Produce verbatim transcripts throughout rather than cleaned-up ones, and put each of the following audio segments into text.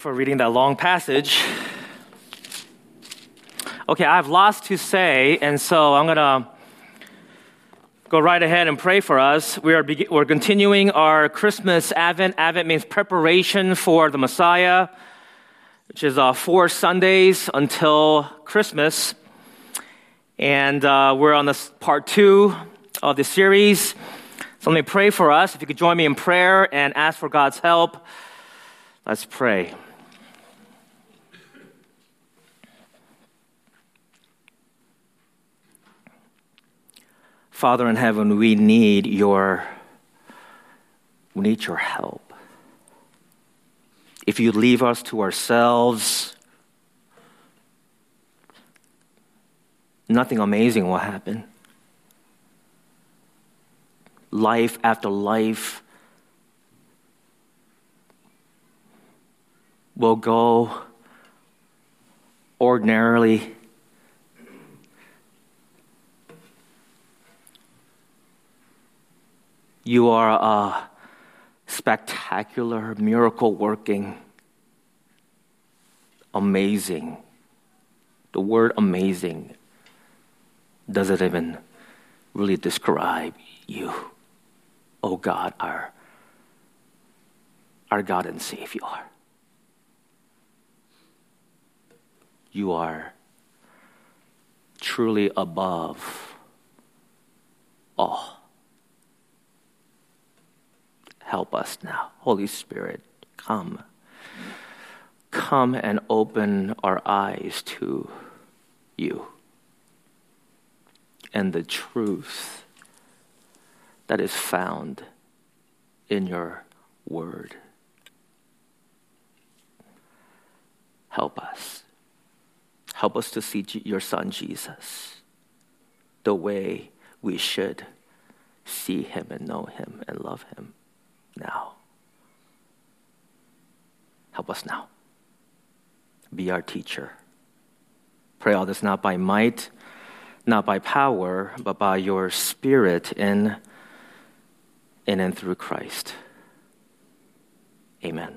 For reading that long passage. Okay, I have lots to say, and so I'm going to go right ahead and pray for us. We are be- we're continuing our Christmas Advent. Advent means preparation for the Messiah, which is uh, four Sundays until Christmas. And uh, we're on this part two of the series. So let me pray for us. If you could join me in prayer and ask for God's help. Let's pray. Father in heaven, we need your, we need your help. If you leave us to ourselves, nothing amazing will happen. Life after life will go ordinarily. You are a spectacular, miracle-working, amazing. The word amazing doesn't even really describe you. Oh God, our, our God and Savior. You are truly above all. Help us now. Holy Spirit, come. Come and open our eyes to you and the truth that is found in your word. Help us. Help us to see your Son, Jesus, the way we should see him and know him and love him. Now. Help us now. Be our teacher. Pray all this not by might, not by power, but by your Spirit in, in and through Christ. Amen.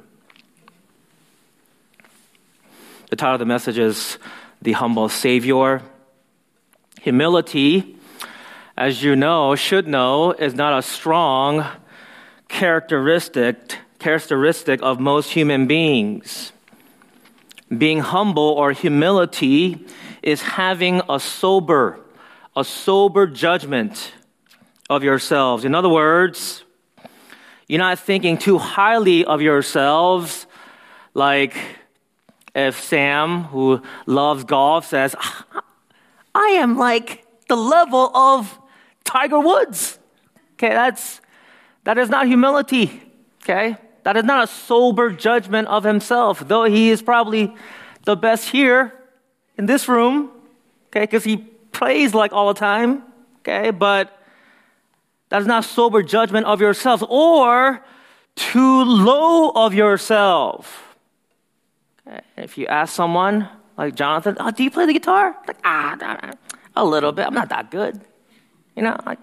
The title of the message is The Humble Savior. Humility, as you know, should know, is not a strong characteristic characteristic of most human beings. Being humble or humility is having a sober, a sober judgment of yourselves. In other words, you're not thinking too highly of yourselves, like if Sam, who loves golf, says, I am like the level of Tiger Woods. Okay, that's That is not humility, okay? That is not a sober judgment of himself, though he is probably the best here in this room, okay? Because he prays like all the time, okay? But that is not sober judgment of yourself or too low of yourself. Okay? If you ask someone like Jonathan, oh, do you play the guitar? Like, ah, a little bit. I'm not that good, you know, like.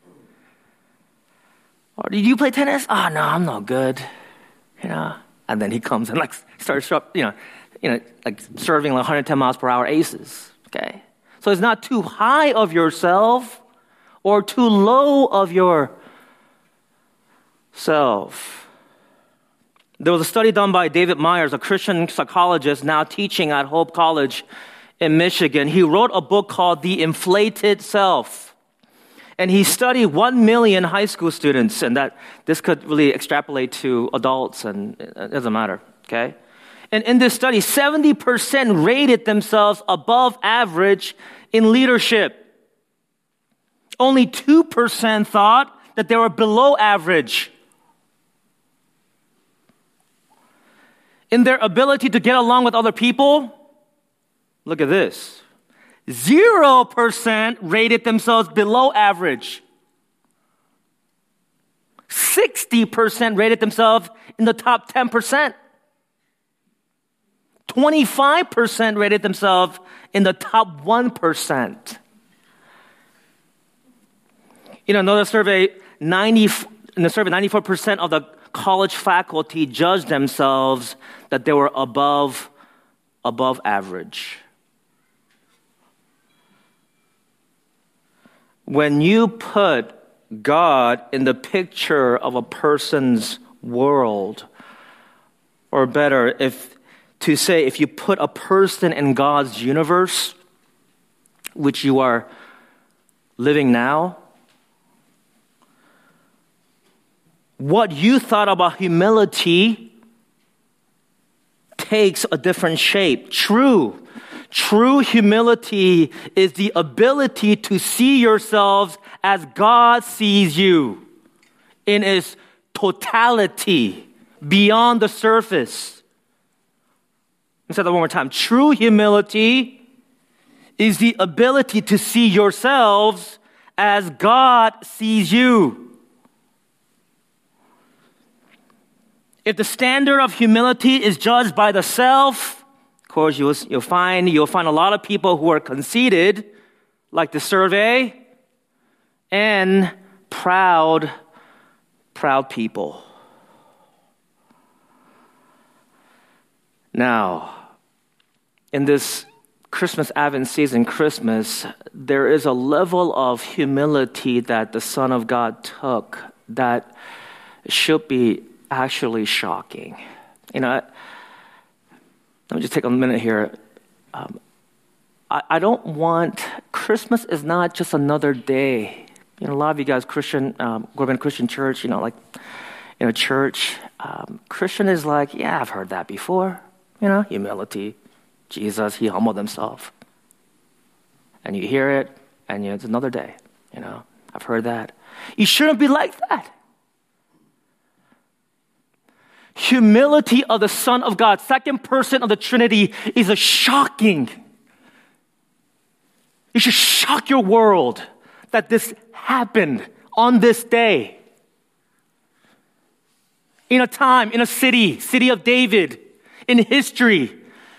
Or did you play tennis? Oh, no, I'm not good. You know, and then he comes and like starts, you know, you know, like serving like one hundred ten miles per hour aces. Okay, so it's not too high of yourself or too low of yourself. There was a study done by David Myers, a Christian psychologist now teaching at Hope College in Michigan. He wrote a book called The Inflated Self. And he studied one million high school students, and that this could really extrapolate to adults, and it doesn't matter, okay? And in this study, seventy percent rated themselves above average in leadership. Only two percent thought that they were below average. In their ability to get along with other people, look at this. Zero percent rated themselves below average. sixty percent rated themselves in the top ten percent. twenty-five percent rated themselves in the top one percent. You know, another survey, ninety, in the survey, ninety-four percent of the college faculty judged themselves that they were above, above average. When you put God in the picture of a person's world, or better, if to say if you put a person in God's universe, which you are living now, what you thought about humility takes a different shape. True. True humility is the ability to see yourselves as God sees you in its totality, beyond the surface. Let me say that one more time. True humility is the ability to see yourselves as God sees you. If the standard of humility is judged by the self, of course, you'll, you'll find you'll find a lot of people who are conceited, like the survey, and proud, proud people. Now, in this Christmas Advent season, Christmas, there is a level of humility that the Son of God took that should be actually shocking. You know, let me just take a minute here. Um, I, I don't want, Christmas is not just another day. You know, a lot of you guys, Christian, um, grew up in a Christian church, you know, like in a church. Um, Christian is like, yeah, I've heard that before. You know, humility. Jesus, he humbled himself. And you hear it, and you know, it's another day. You know, I've heard that. You shouldn't be like that. Humility of the Son of God, second person of the Trinity, is a shocking. It should shock your world that this happened on this day. In a time, in a city, city of David, in history.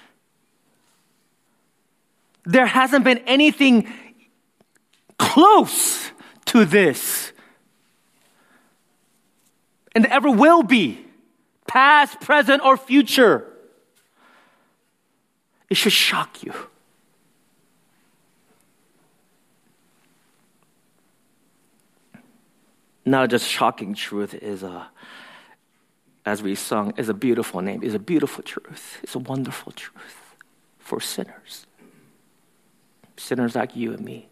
There hasn't been anything close to this. And there ever will be. Past, present, or future. It should shock you. Not just shocking truth is a, as we sung, is a beautiful name, is a beautiful truth. It's a wonderful truth for sinners. Sinners like you and me.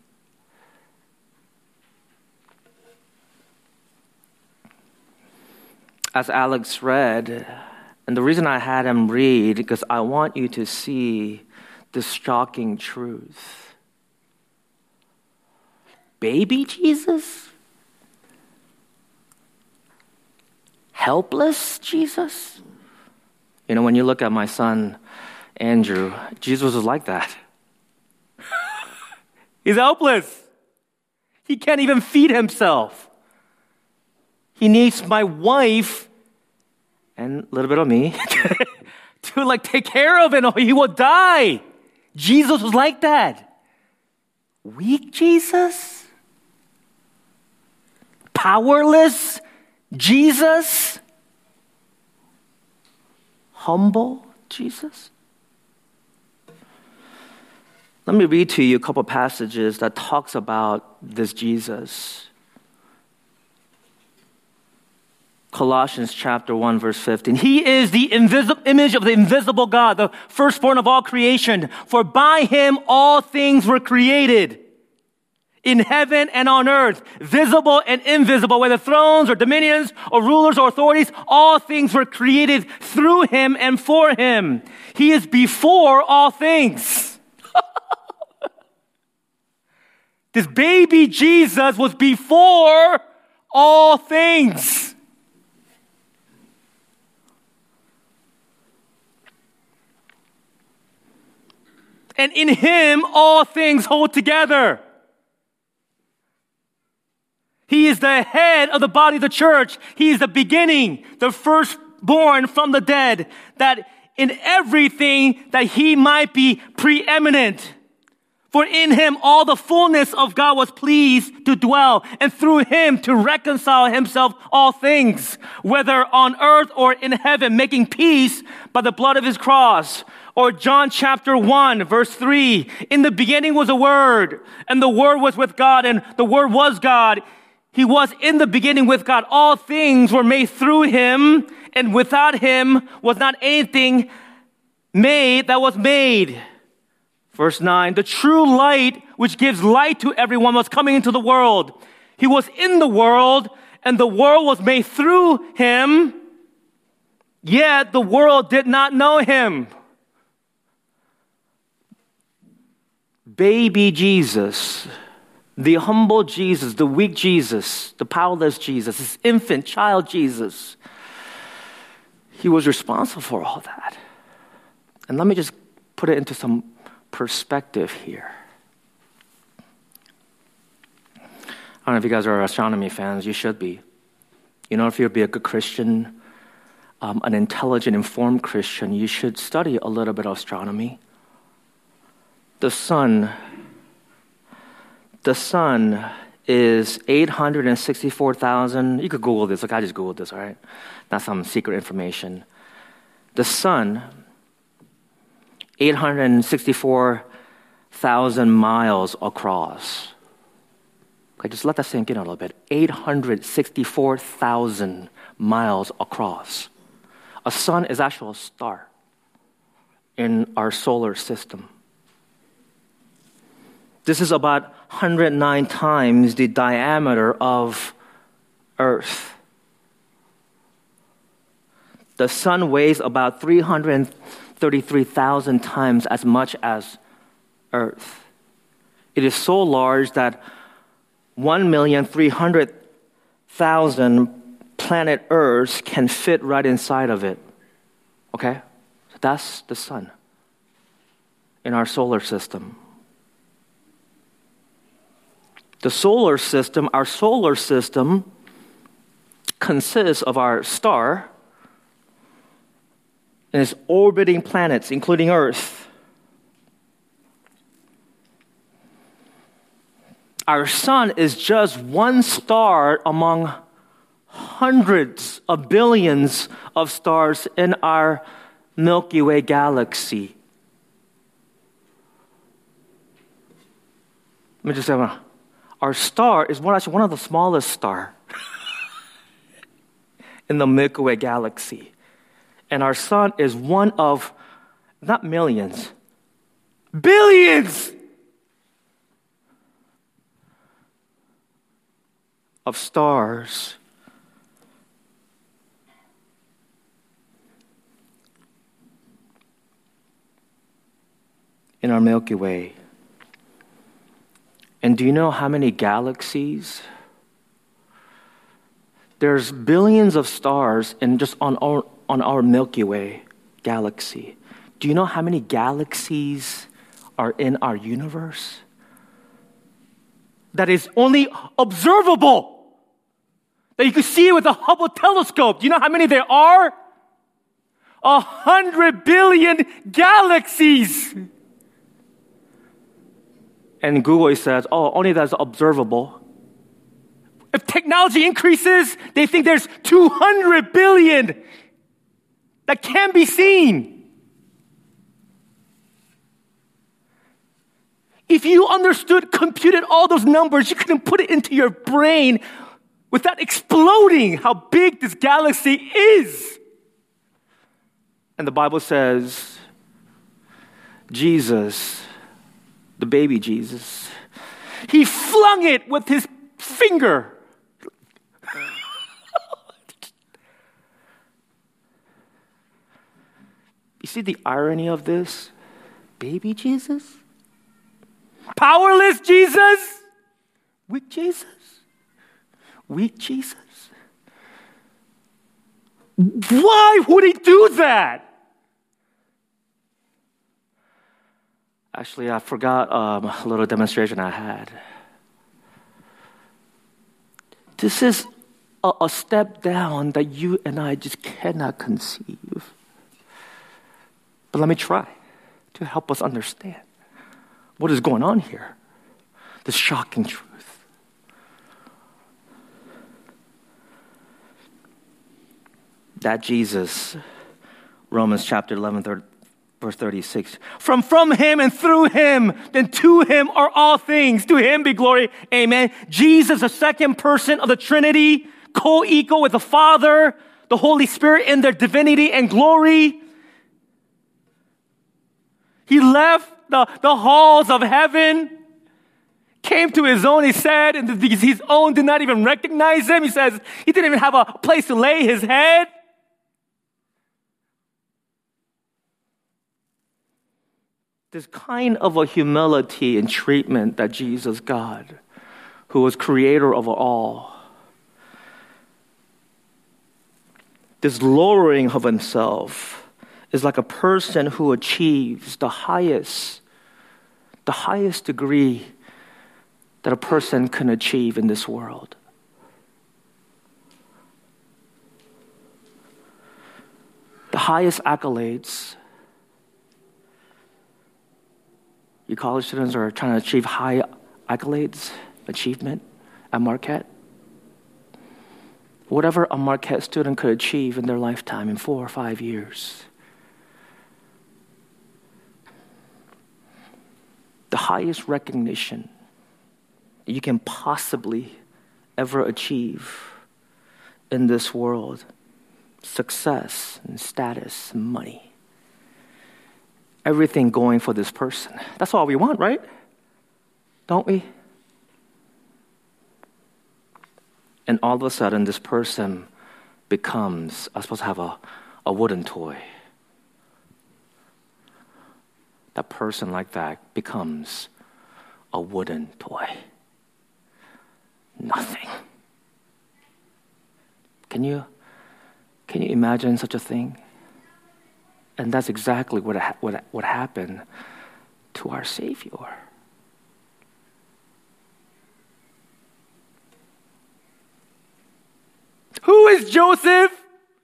As Alex read, and the reason I had him read, because I want you to see this shocking truth. Baby Jesus? Helpless Jesus? You know, when you look at my son, Andrew, Jesus was like that. He's helpless. He can't even feed himself. He needs my wife and a little bit of me to like take care of it or he will die. Jesus was like that. Weak Jesus? Powerless Jesus? Humble Jesus? Let me read to you a couple passages that talks about this Jesus. Colossians chapter one, verse fifteen. He is the invisible image of the invisible God, the firstborn of all creation. For by him all things were created, in heaven and on earth, visible and invisible, whether thrones or dominions or rulers or authorities, all things were created through him and for him. He is before all things. This baby Jesus was before all things. And in him, all things hold together. He is the head of the body of the church. He is the beginning, the firstborn from the dead, that in everything that he might be preeminent. For in him all the fullness of God was pleased to dwell, and through him to reconcile himself all things, whether on earth or in heaven, making peace by the blood of his cross. Or John chapter one, verse three, in the beginning was a word, and the word was with God, and the word was God. He was in the beginning with God. All things were made through him, and without him was not anything made that was made. Verse nine, the true light which gives light to everyone was coming into the world. He was in the world, and the world was made through him, yet the world did not know him. Baby Jesus, the humble Jesus, the weak Jesus, the powerless Jesus, this infant child Jesus, he was responsible for all that. And let me just put it into some perspective here. I don't know if you guys are astronomy fans. You should be. You know, if you'll be a good Christian, um, an intelligent, informed Christian, you should study a little bit of astronomy. The sun, the sun is eight hundred sixty-four thousand. You could Google this. Like I just Googled this, all right? Not some secret information. The sun, eight hundred sixty-four thousand miles across. Okay, just let that sink in a little bit. eight hundred sixty-four thousand miles across. A sun is actually a star in our solar system. This is about one hundred nine times the diameter of Earth. The sun weighs about three hundred thirty-three thousand times as much as Earth. It is so large that one million three hundred thousand planet Earths can fit right inside of it. Okay? So that's the sun in our solar system. The solar system, our solar system consists of our star and its orbiting planets, including Earth. Our sun is just one star among hundreds of billions of stars in our Milky Way galaxy. Let me just say, our star is one, actually one of the smallest stars in the Milky Way galaxy. And our sun is one of, not millions, billions of stars. In our Milky Way. And do you know how many galaxies? There's billions of stars in just on our, on our Milky Way galaxy. Do you know how many galaxies are in our universe? That is only observable. That you can see with the Hubble telescope. Do you know how many there are? A hundred billion galaxies. And Google says, oh, only that's observable. If technology increases, they think there's two hundred billion that can be seen. If you understood, computed all those numbers, you couldn't put it into your brain without exploding how big this galaxy is. And the Bible says, Jesus, the baby Jesus, he flung it with his finger. You see the irony of this? Baby Jesus? Powerless Jesus? Weak Jesus? Weak Jesus? Why would he do that? Actually, I forgot um, a little demonstration I had. This is a, a step down that you and I just cannot conceive. But let me try to help us understand. What is going on here? This shocking truth. That Jesus, Romans chapter eleven, verse thirty-six, from, from him and through him, then to him are all things. To him be glory. Amen. Jesus, the second person of the Trinity, co-equal with the Father, the Holy Spirit in their divinity and glory. He left the, the halls of heaven, came to his own, he said, and his own did not even recognize him. He says he didn't even have a place to lay his head. This kind of a humility and treatment that Jesus God, who was creator of all, this lowering of himself is like a person who achieves the highest, the highest degree that a person can achieve in this world. The highest accolades. You college students are trying to achieve high accolades, achievement at Marquette. Whatever a Marquette student could achieve in their lifetime in four or five years. The highest recognition you can possibly ever achieve in this world. Success and status and money. Everything going for this person. That's all we want, right? Don't we? And all of a sudden, this person becomes, I'm supposed to have a, a wooden toy. That person like that becomes a wooden toy. Nothing. Can you, can you imagine such a thing? And that's exactly what, what, what happened to our Savior. Who is Joseph?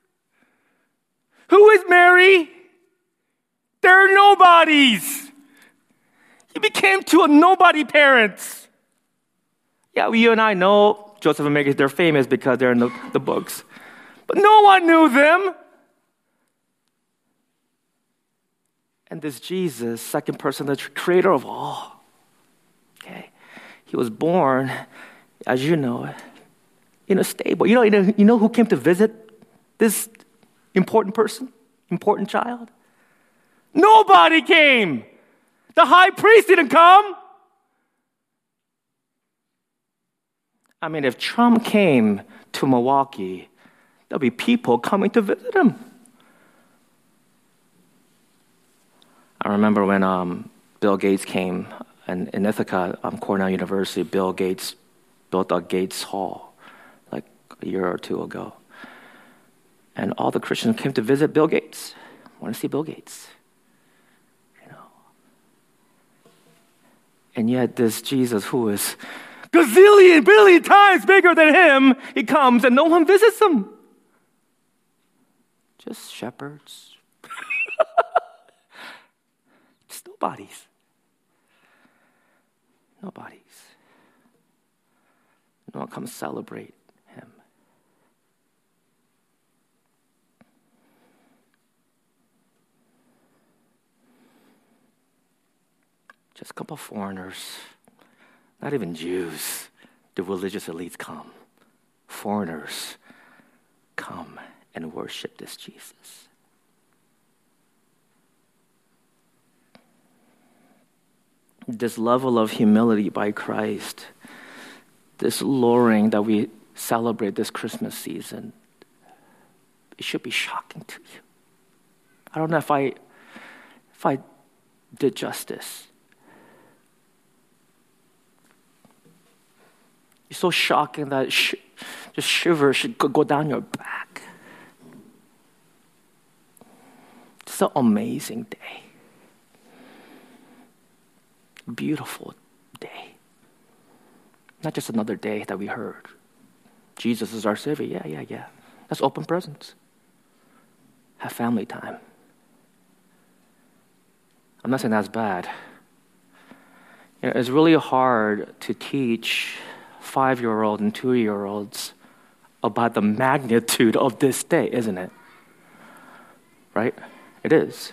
Who is Mary? They're nobodies. He became two nobody parents. Yeah, you and I know Joseph and Mary, they're famous because they're in the, the books. But no one knew them. And this Jesus, second person, the creator of all, okay, he was born, as you know, in a stable. You know, you know, you know who came to visit this important person, important child? Nobody came. The high priest didn't come. I mean, if Trump came to Milwaukee, there'll be people coming to visit him. I remember when um, Bill Gates came and in Ithaca, um, Cornell University, Bill Gates built a Gates Hall like a year or two ago. And all the Christians came to visit Bill Gates. Want to see Bill Gates. You know. And yet this Jesus who is gazillion, billion times bigger than him, he comes and no one visits him. Just shepherds. Nobodies. Nobodies. No one comes celebrate him. Just a couple of foreigners, not even Jews. The religious elites come. Foreigners come and worship this Jesus. This level of humility by Christ, this lowering that we celebrate this Christmas season, it should be shocking to you. I don't know if I, if I did justice. It's so shocking that sh- just shivers should go down your back. It's an amazing day. Beautiful day. Not just another day that we heard. Jesus is our Savior. Yeah, yeah, yeah. That's open presents. Have family time. I'm not saying that's bad. It's really hard to teach five-year-olds and two-year-olds about the magnitude of this day, isn't it? Right? It is.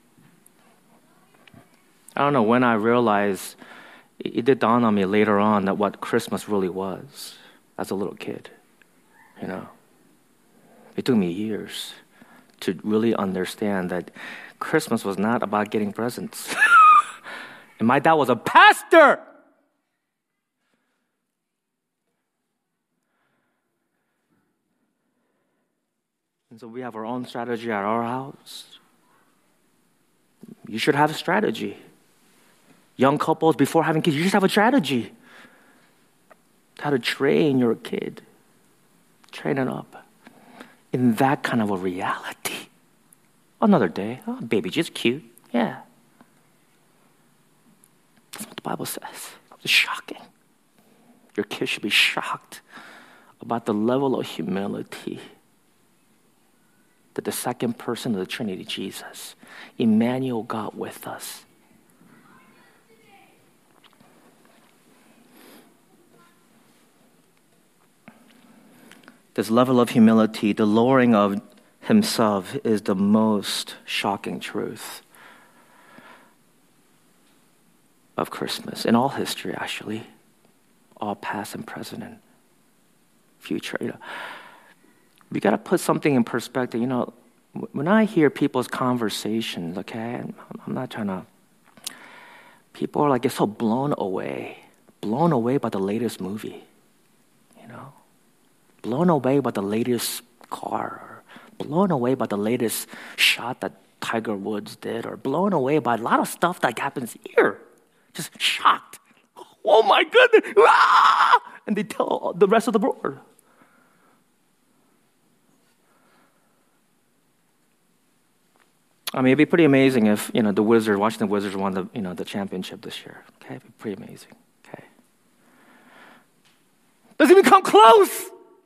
I don't know when I realized, it did dawn on me later on that what Christmas really was as a little kid, you know. It took me years to really understand that Christmas was not about getting presents. And my dad was a pastor. And so we have our own strategy at our house. You should have a strategy. Young couples, before having kids, you just have a strategy. How to train your kid. Train it up in that kind of a reality. Another day, oh, baby, just cute. Yeah. That's what the Bible says. It's shocking. Your kids should be shocked about the level of humility that the second person of the Trinity, Jesus, Emmanuel, God with us. This level of humility, the lowering of himself, is the most shocking truth of Christmas in all history, actually, all past and present and future. You know, we got to put something in perspective. You know, when I hear people's conversations, okay, I'm not trying to. People are like, get so blown away, blown away by the latest movie. You know, blown away by the latest car, or blown away by the latest shot that Tiger Woods did, or blown away by a lot of stuff that happens here. Just shocked. Oh my goodness. Ah! And they tell the rest of the world. I mean, it'd be pretty amazing if, you know, the Wizards, Washington Wizards won the, you know, the championship this year. Okay, it'd be pretty amazing. Okay. Doesn't even come close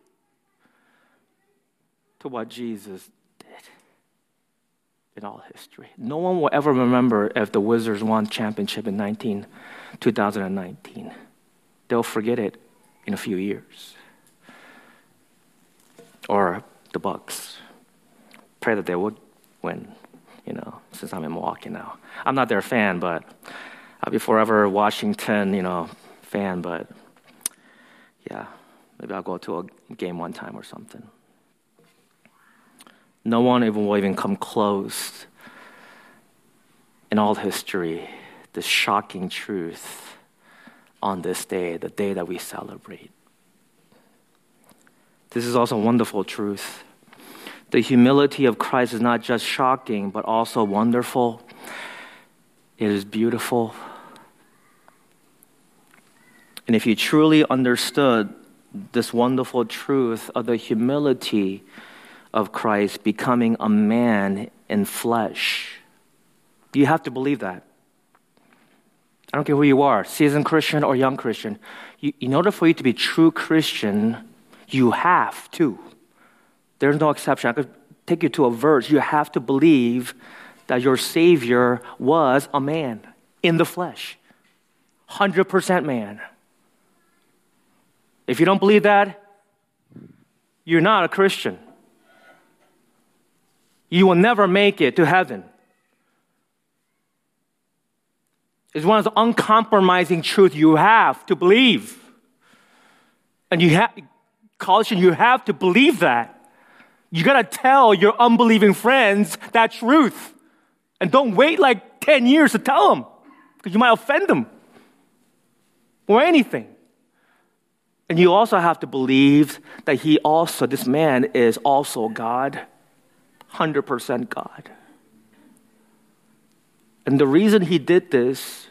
to what Jesus did in all history. No one will ever remember if the Wizards won championship in nineteen, two thousand nineteen. They'll forget it in a few years. Or the Bucks. Pray that they would win, you know, since I'm in Milwaukee now. I'm not their fan, but I'll be forever Washington, you know, fan, but yeah, maybe I'll go to a game one time or something. No one even will even come close in all history, this shocking truth on this day, the day that we celebrate. This is also a wonderful truth. The humility of Christ is not just shocking, but also wonderful. It is beautiful. And if you truly understood this wonderful truth of the humility of Christ becoming a man in flesh, you have to believe that. I don't care who you are, seasoned Christian or young Christian. You, in order for you to be true Christian, you have to. There's no exception. I could take you to a verse. You have to believe that your Savior was a man in the flesh. one hundred percent man. If you don't believe that, you're not a Christian. You will never make it to heaven. It's one of the uncompromising truths you have to believe. And you have, Colossians, you have to believe that. You got to tell your unbelieving friends that truth. And don't wait like ten years to tell them, because you might offend them or anything. And you also have to believe that he also, this man is also God, one hundred percent God. And the reason he did this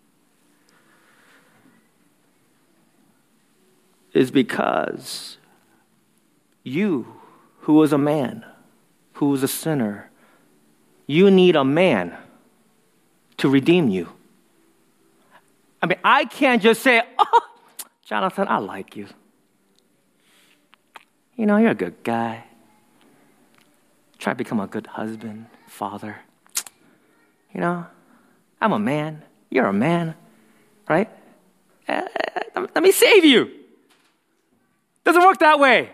is because you, who was a man, who was a sinner, you need a man to redeem you. I mean, I can't just say, oh, Jonathan, I like you. You know, you're a good guy. Try to become a good husband, father. You know, I'm a man. You're a man. right? Uh, let me save you. Doesn't work that way.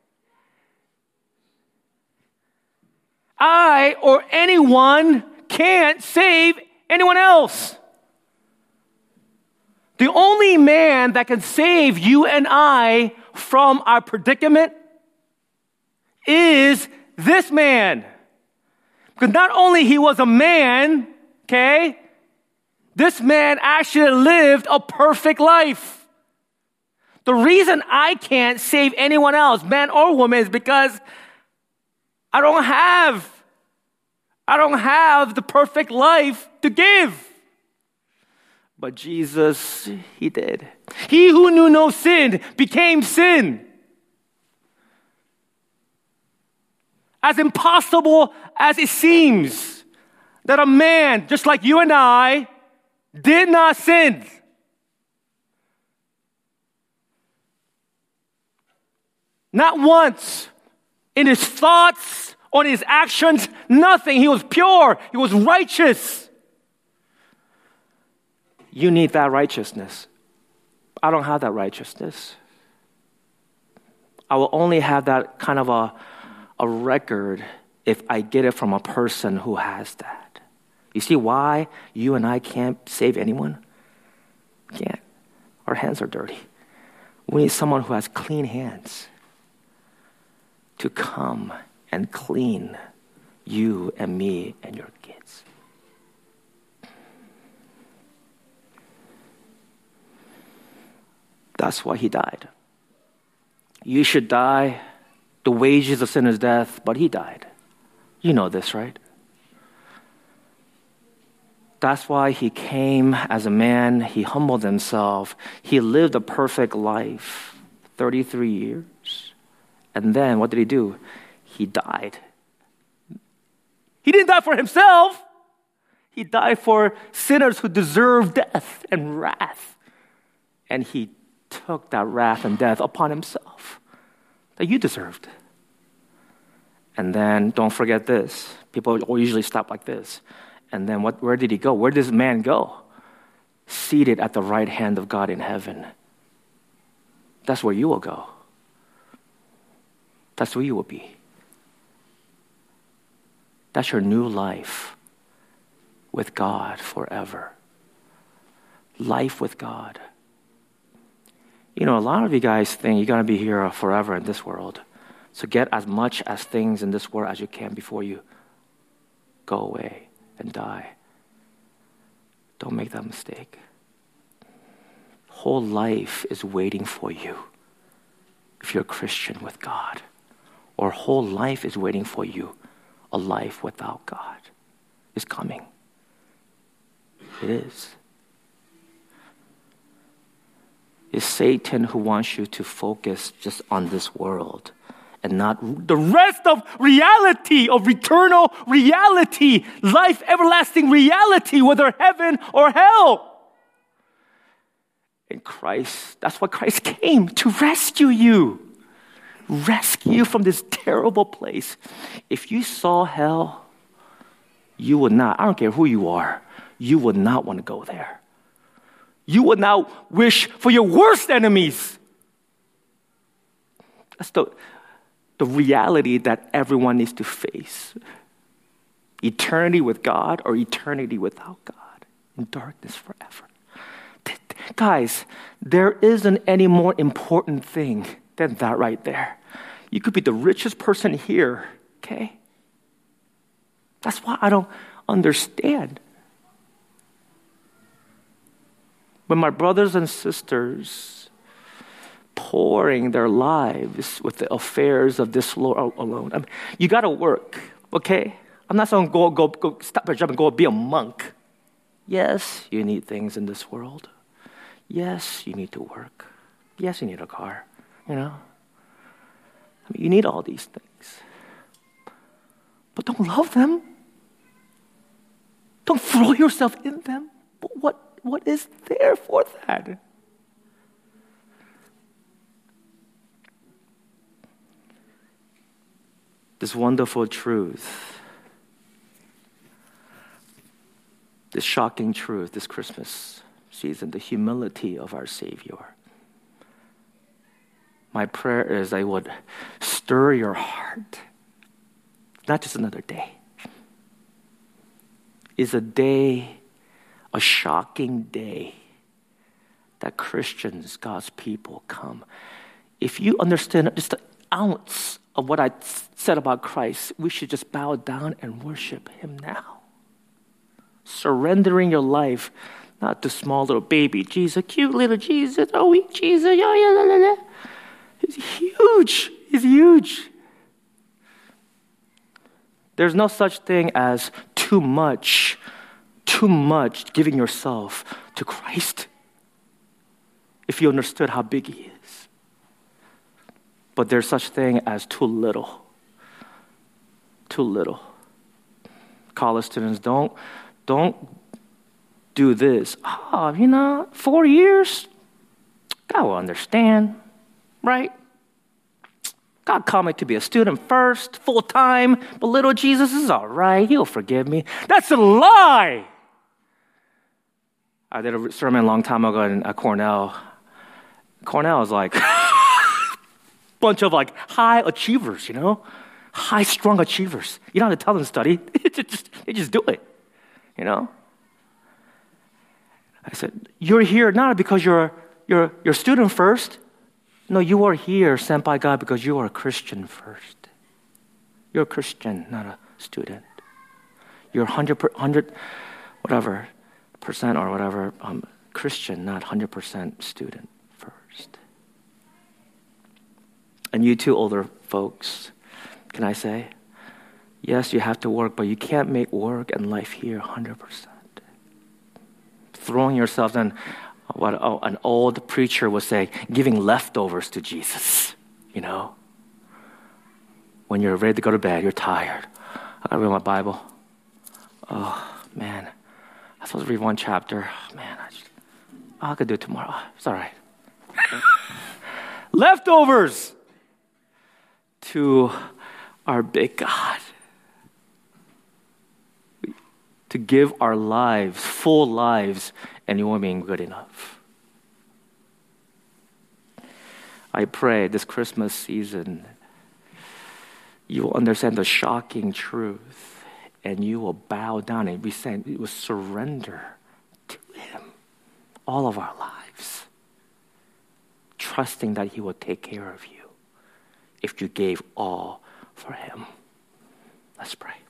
I or anyone can't save anyone else. The only man that can save you and I from our predicament is this man. Because not only he was a man, okay, this man actually lived a perfect life. The reason I can't save anyone else, man or woman, is because I don't have, I don't have the perfect life to give. But Jesus, he did. He who knew no sin became sin. As impossible as it seems that a man just like you and I did not sin. Not once in his thoughts or in his actions, nothing. He was pure. He was righteous. You need that righteousness. I don't have that righteousness. I will only have that kind of a, a record if I get it from a person who has that. You see why you and I can't save anyone? We can't. Our hands are dirty. We need someone who has clean hands to come and clean you and me and your kids. That's why he died. You should die. The wages of sin is death, but he died. You know this, right? That's why he came as a man. He humbled himself. He lived a perfect life, thirty-three years. And then what did he do? He died. He didn't die for himself. He died for sinners who deserve death and wrath. And he took that wrath and death upon himself that you deserved. And then don't forget this. People usually stop like this. And then what? Where did he go? Where did this man go? Seated at the right hand of God in heaven. That's where you will go. That's where you will be. That's your new life with God forever. Life with God. You know, a lot of you guys think you're going to be here forever in this world. So get as much as things in this world as you can before you go away and die. Don't make that mistake. Whole life is waiting for you if you're a Christian with God. Or whole life is waiting for you, a life without God is coming. It is. It's Satan who wants you to focus just on this world and not the rest of reality, of eternal reality, life, everlasting reality, whether heaven or hell. And Christ, that's why Christ came, to rescue you. Rescue you from this terrible place. If you saw hell, you would not, I don't care who you are, you would not want to go there. You would not wish for your worst enemies. That's the, the reality that everyone needs to face. Eternity with God or eternity without God in darkness forever. Guys, there isn't any more important thing than that right there. You could be the richest person here, okay? That's why I don't understand. When my brothers and sisters pouring their lives with the affairs of this world alone, I mean, you got to work, okay? I'm not saying go, go, go, stop your job and go be a monk. Yes, you need things in this world. Yes, you need to work. Yes, you need a car, you know? I mean, you need all these things. But don't love them. Don't throw yourself in them. But what, what is there for that? This wonderful truth, this shocking truth this Christmas season, the humility of our Savior. My prayer is I would stir your heart. Not just another day. It's a day, a shocking day, that Christians, God's people, come. If you understand just an ounce of what I said about Christ, we should just bow down and worship Him now. Surrendering your life, not to small little baby Jesus, cute little Jesus, oh, we Jesus, yeah, yeah, la, la, la. He's huge. He's huge. There's no such thing as too much, too much giving yourself to Christ. If you understood how big He is. But there's such thing as too little. Too little. College students, don't, don't do this. Oh, you know, four years? God will understand, right? God called me to be a student first, full time, but little Jesus is all right. He'll forgive me. That's a lie. I did a sermon a long time ago in Cornell. Cornell is like a bunch of like high achievers, you know, high strung achievers. You don't have to tell them to study. they, just, they just do it, you know. I said, you're here not because you're, you're, you're a student first. No, you are here sent by God because you are a Christian first. You're a Christian, not a student. You're one hundred, one hundred whatever, percent or whatever, um, Christian, not one hundred percent student first. And you too, older folks, can I say, yes, you have to work, but you can't make work and life here one hundred percent. Throwing yourself in, what oh, an old preacher would say, giving leftovers to Jesus, you know? When you're ready to go to bed, you're tired. I gotta read my Bible. Oh, man. I'm supposed to read one chapter. Oh, man, I, just, oh, I could do it tomorrow. Oh, it's all right. Leftovers to our big God. To give our lives, full lives, and you won't be good enough. I pray this Christmas season, you will understand the shocking truth, and you will bow down and be saying, you will surrender to Him all of our lives, trusting that He will take care of you if you gave all for Him. Let's pray.